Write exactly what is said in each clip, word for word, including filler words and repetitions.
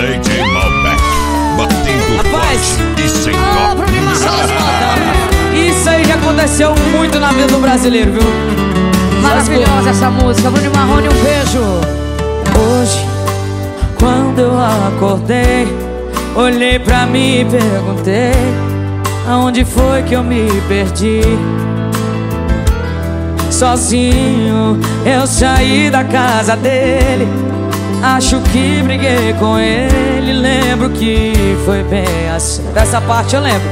D J Malbec, batendo Rapaz, forte e sem ah, dó. pra mim, Marrone, isso aí já aconteceu muito na vida do brasileiro, viu? Maravilhosa essa música, Bruno Marrone, um beijo. Hoje, quando eu acordei, olhei pra mim e perguntei: aonde foi que eu me perdi? Sozinho eu saí da casa dele, acho que briguei com ele. Lembro que foi bem assim. Dessa parte eu lembro.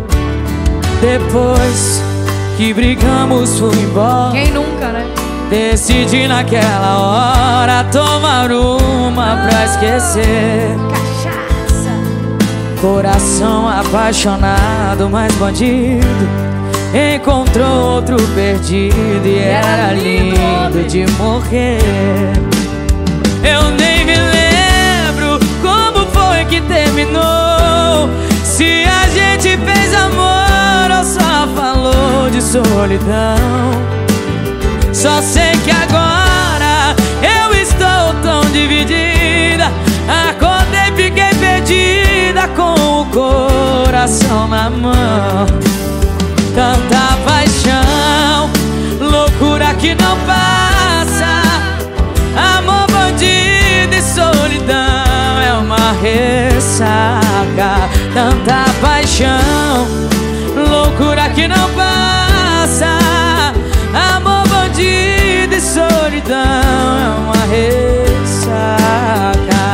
Depois que brigamos fui embora. Quem nunca, né? Decidi naquela hora tomar uma pra esquecer. Cachaça. Coração apaixonado, mas bandido encontrou outro perdido e era lindo de morrer. Eu nem me lembro como foi que terminou, se a gente fez amor ou só falou de solidão. Só sei que agora eu estou tão dividida. Acordei, fiquei perdida com o coração na mão. Tanta paixão, loucura que não passa. Amor, bandido e solidão é uma ressaca. Tanta paixão, loucura que não passa. Amor, bandido e solidão é uma ressaca.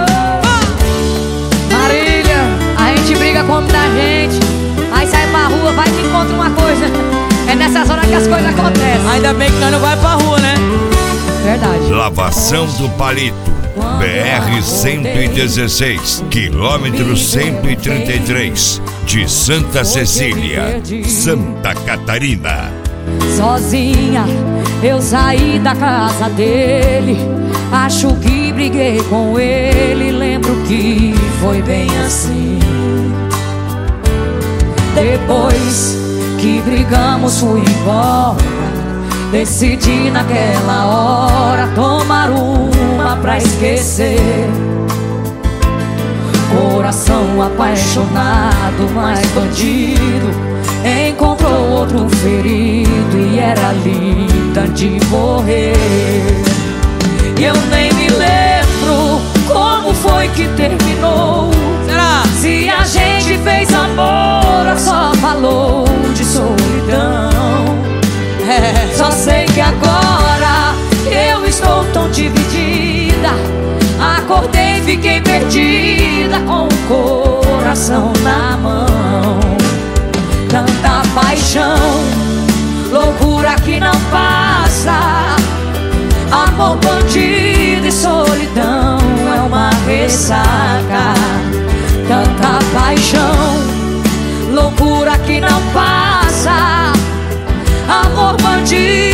Oh! Marília, a gente briga com muita gente, aí sai pra rua, vai que encontra uma coisa. É nessas horas que as coisas acontecem. Ainda bem que nós não vai pra rua, né? Verdade. Lavação do Palito, B R cento e dezesseis, quilômetro cento e trinta e três, de Santa Cecília, Santa Catarina. Sozinha eu saí da casa dele, acho que briguei com ele. Lembro que foi bem assim. Depois que brigamos fui embora, decidi naquela hora tomar uma pra esquecer. Coração apaixonado, mas bandido encontrou outro ferido e era linda de morrer. E eu nem me lembro como foi que terminou. Será? Se a gente fez amor ou só falou de solidão. É. Só sei que agora eu estou tão dividida. Acordei, fiquei perdida com o coração na mão. Tanta paixão, loucura que não passa. Amor, bandido e solidão é uma ressaca. Tanta paixão, loucura que não passa. Amor, bandido